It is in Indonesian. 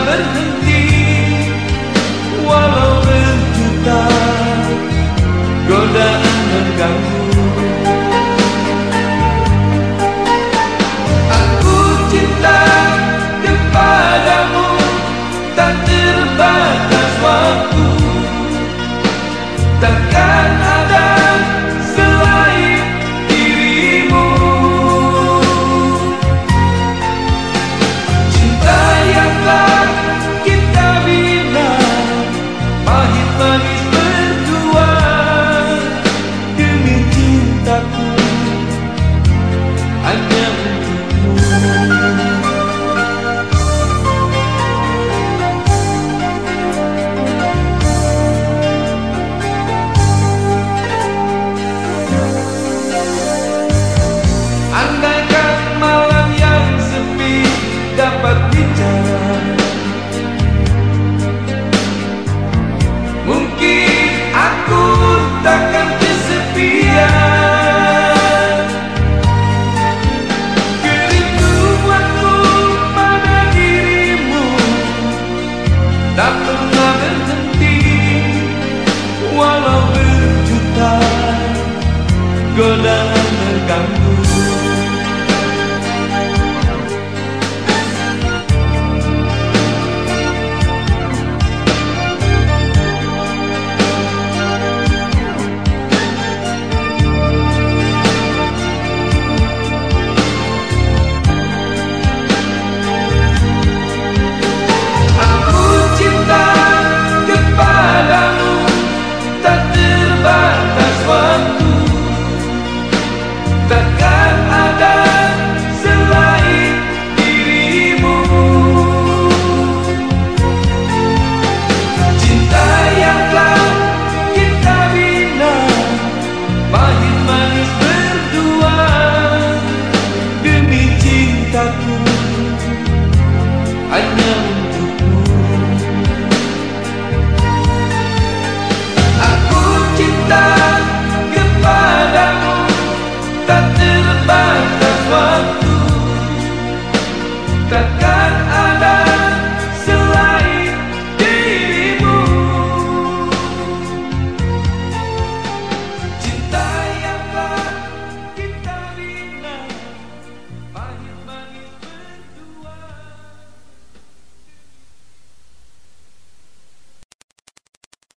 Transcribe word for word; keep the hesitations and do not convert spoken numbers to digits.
berhenti, walau berjuta godaan mengganggu. Aku cinta kepadamu, tak terbatas waktu, takkan ada selain dirimu. Cinta yang telah kita bina, pahit manis berdua, demi cintaku hanya untukmu. Andaikan malam yang sepi dapat bicara, mungkin aku takkan kesepian. Kerinduanku pada dirimu tak pernah berhenti, walau berjuta godaan mengganggu.